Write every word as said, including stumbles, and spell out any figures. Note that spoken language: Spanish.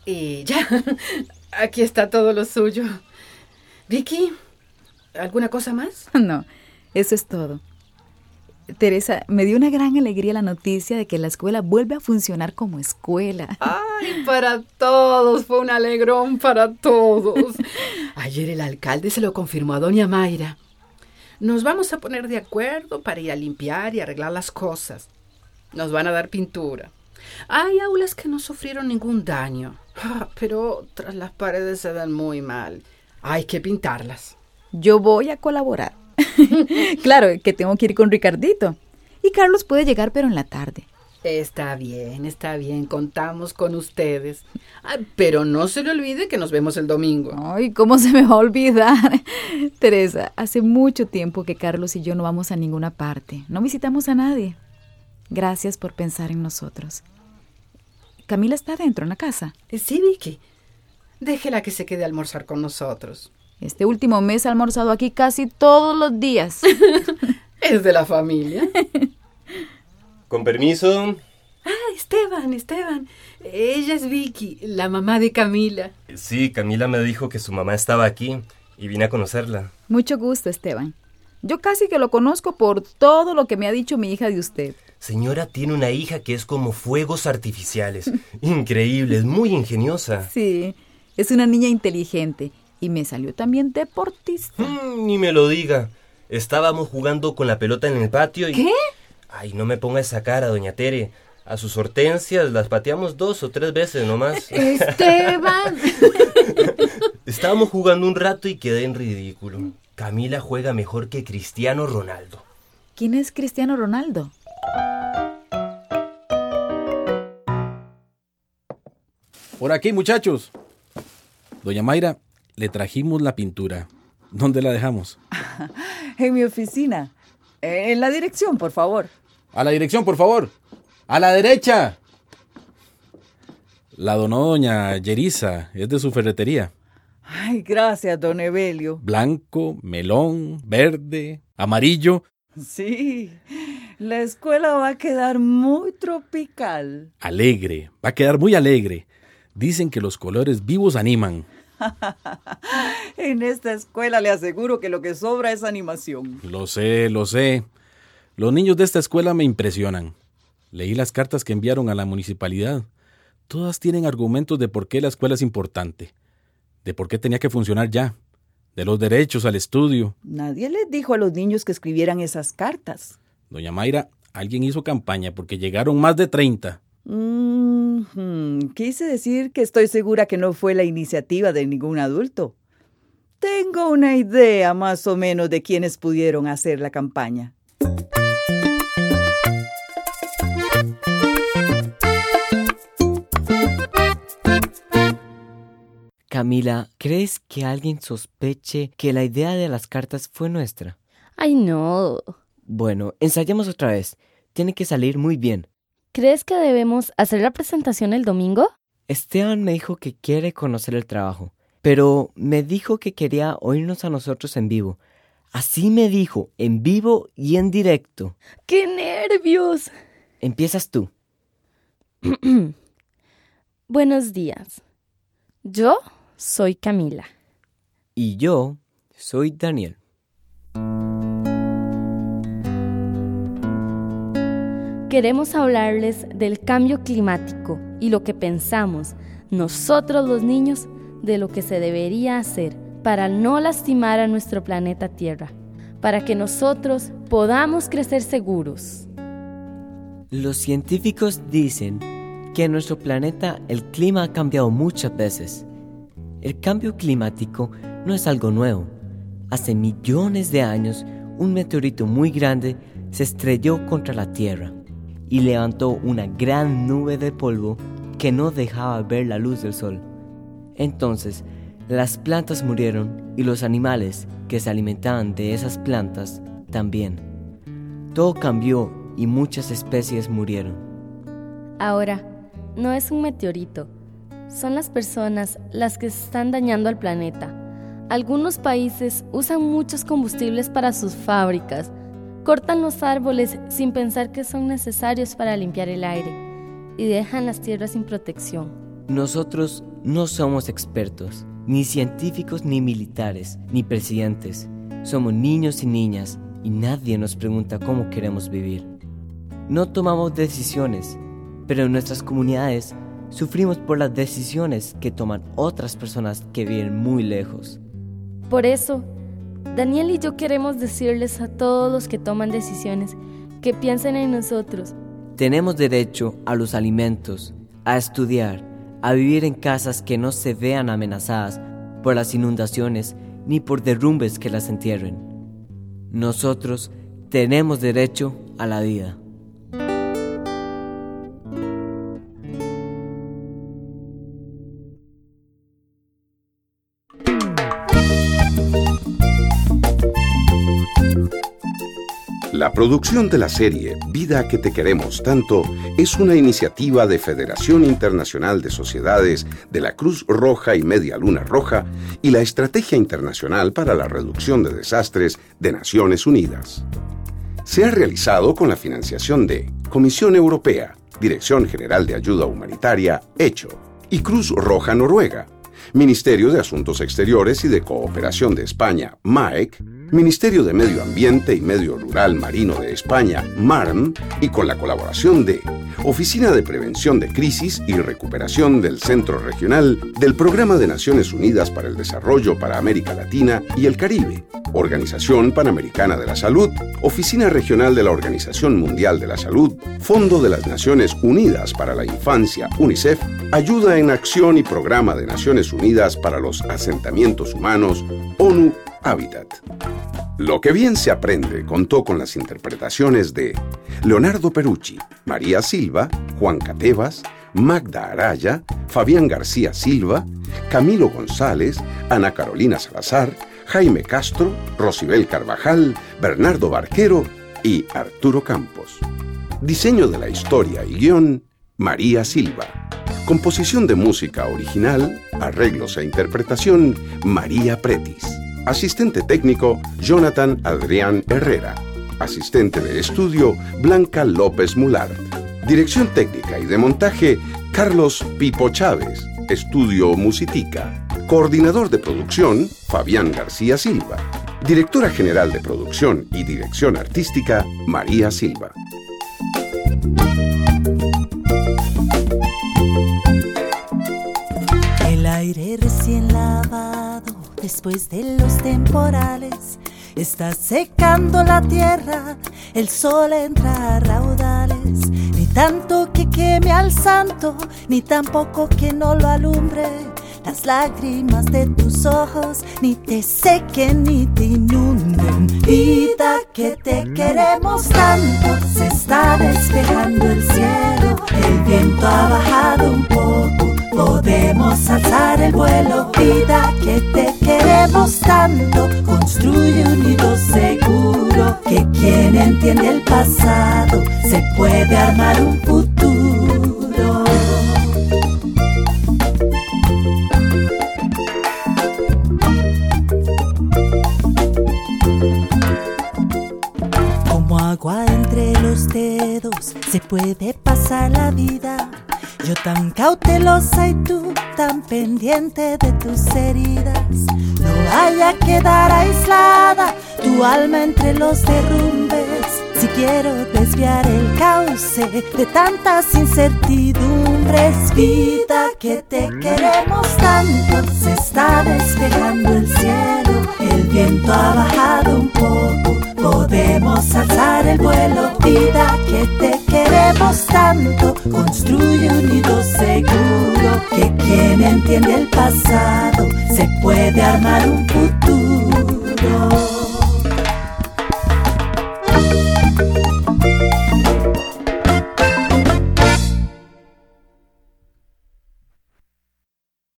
Y ya, aquí está todo lo suyo. Vicky, ¿alguna cosa más? No, eso es todo. Teresa, me dio una gran alegría la noticia de que la escuela vuelve a funcionar como escuela. Ay, para todos, fue un alegrón para todos. Ayer el alcalde se lo confirmó a doña Mayra. Nos vamos a poner de acuerdo para ir a limpiar y arreglar las cosas. Nos van a dar pintura. Hay aulas que no sufrieron ningún daño, pero otras las paredes se ven muy mal. Hay que pintarlas. Yo voy a colaborar. Claro, que tengo que ir con Ricardito. Y Carlos puede llegar, pero en la tarde. Está bien, está bien. Contamos con ustedes. Ay, pero no se le olvide que nos vemos el domingo. Ay, ¿cómo se me va a olvidar? Teresa, hace mucho tiempo que Carlos y yo no vamos a ninguna parte. No visitamos a nadie. Gracias por pensar en nosotros. ¿Camila está dentro en la casa? Sí, Vicky. Déjela que se quede a almorzar con nosotros. Este último mes ha almorzado aquí casi todos los días. Es de la familia. Con permiso. Ah, Esteban, Esteban. Ella es Vicky, la mamá de Camila. Sí, Camila me dijo que su mamá estaba aquí y vine a conocerla. Mucho gusto, Esteban. Yo casi que lo conozco por todo lo que me ha dicho mi hija de usted. Señora, tiene una hija que es como fuegos artificiales. Increíble, es muy ingeniosa. Sí, es una niña inteligente. Y me salió también deportista. Mm, ni me lo diga. Estábamos jugando con la pelota en el patio y... ¿Qué? Ay, no me ponga esa cara, doña Tere. A sus hortensias las pateamos dos o tres veces nomás. ¡Esteban! Estábamos jugando un rato y quedé en ridículo. Camila juega mejor que Cristiano Ronaldo. ¿Quién es Cristiano Ronaldo? Por aquí, muchachos. Doña Mayra, le trajimos la pintura. ¿Dónde la dejamos? En mi oficina. En la dirección, por favor. A la dirección, por favor. ¡A la derecha! La donó doña Yerisa. Es de su ferretería. Ay, gracias, don Evelio. Blanco, melón, verde, amarillo. Sí, la escuela va a quedar muy tropical. Alegre. Va a quedar muy alegre. Dicen que los colores vivos animan. En esta escuela le aseguro que lo que sobra es animación. Lo sé, lo sé. Los niños de esta escuela me impresionan. Leí las cartas que enviaron a la municipalidad. Todas tienen argumentos de por qué la escuela es importante, de por qué tenía que funcionar ya, de los derechos al estudio. Nadie les dijo a los niños que escribieran esas cartas. Doña Mayra, alguien hizo campaña porque llegaron más de treinta. Mm-hmm. Quise decir que estoy segura que no fue la iniciativa de ningún adulto. Tengo una idea más o menos de quiénes pudieron hacer la campaña. Camila, ¿crees que alguien sospeche que la idea de las cartas fue nuestra? Ay, no. Bueno, ensayemos otra vez. Tiene que salir muy bien. ¿Crees que debemos hacer la presentación el domingo? Esteban me dijo que quiere conocer el trabajo, pero me dijo que quería oírnos a nosotros en vivo. Así me dijo, en vivo y en directo. ¡Qué nervios! Empiezas tú. Buenos días. Yo soy Camila. Y yo soy Daniel. Queremos hablarles del cambio climático y lo que pensamos, nosotros los niños, de lo que se debería hacer para no lastimar a nuestro planeta Tierra, para que nosotros podamos crecer seguros. Los científicos dicen que en nuestro planeta el clima ha cambiado muchas veces. El cambio climático no es algo nuevo. Hace millones de años, un meteorito muy grande se estrelló contra la Tierra y levantó una gran nube de polvo que no dejaba ver la luz del sol. Entonces, las plantas murieron y los animales que se alimentaban de esas plantas también. Todo cambió y muchas especies murieron. Ahora, no es un meteorito, son las personas las que están dañando al planeta. Algunos países usan muchos combustibles para sus fábricas, cortan los árboles sin pensar que son necesarios para limpiar el aire y dejan las tierras sin protección. Nosotros no somos expertos, ni científicos, ni militares, ni presidentes. Somos niños y niñas y nadie nos pregunta cómo queremos vivir. No tomamos decisiones, pero en nuestras comunidades sufrimos por las decisiones que toman otras personas que viven muy lejos. Por eso, Daniel y yo queremos decirles a todos los que toman decisiones que piensen en nosotros. Tenemos derecho a los alimentos, a estudiar, a vivir en casas que no se vean amenazadas por las inundaciones ni por derrumbes que las entierren. Nosotros tenemos derecho a la vida. La producción de la serie Vida que te queremos tanto es una iniciativa de Federación Internacional de Sociedades de la Cruz Roja y Media Luna Roja y la Estrategia Internacional para la Reducción de Desastres de Naciones Unidas. Se ha realizado con la financiación de Comisión Europea, Dirección General de Ayuda Humanitaria, ECHO, y Cruz Roja Noruega, Ministerio de Asuntos Exteriores y de Cooperación de España, MAEC, Ministerio de Medio Ambiente y Medio Rural Marino de España, MARM, y con la colaboración de Oficina de Prevención de Crisis y Recuperación del Centro Regional del Programa de Naciones Unidas para el Desarrollo para América Latina y el Caribe, Organización Panamericana de la Salud, Oficina Regional de la Organización Mundial de la Salud, Fondo de las Naciones Unidas para la Infancia, UNICEF, Ayuda en Acción y Programa de Naciones Unidas para los Asentamientos Humanos, ONU Habitat. Lo que bien se aprende contó con las interpretaciones de Leonardo Perucci, María Silva, Juan Catevas, Magda Araya, Fabián García Silva, Camilo González, Ana Carolina Salazar, Jaime Castro, Rosibel Carvajal, Bernardo Barquero y Arturo Campos. Diseño de la historia y guión, María Silva. Composición de música original, arreglos e interpretación, María Pretis. Asistente técnico, Jonathan Adrián Herrera. Asistente de estudio, Blanca López Mulart. Dirección técnica y de montaje, Carlos Pipo Chávez. Estudio Musitica. Coordinador de producción, Fabián García Silva. Directora general de producción y dirección artística, María Silva. El aire recién lavado después de los temporales está secando la tierra, el sol entra a raudales, ni tanto que queme al santo, ni tampoco que no lo alumbre. Las lágrimas de tus ojos ni te sequen ni te inunden. Vida que te queremos tanto, se está despejando el cielo, el viento ha bajado un poco, podemos alzar el vuelo. Vida que te queremos tanto, construye un nido seguro, que quien entiende el pasado se puede armar un futuro. Como agua entre los dedos se puede pasar la vida. Yo tan cautelosa y tú tan pendiente de tus heridas. No vaya a quedar aislada tu alma entre los derrumbes. Si quiero desviar el cauce de tantas incertidumbres. Vida que te queremos tanto, se está despejando el cielo, el viento ha bajado un poco, podemos alzar el vuelo. Vida que te queremos tanto, construye un nido seguro, que quien entiende el pasado se puede armar un futuro.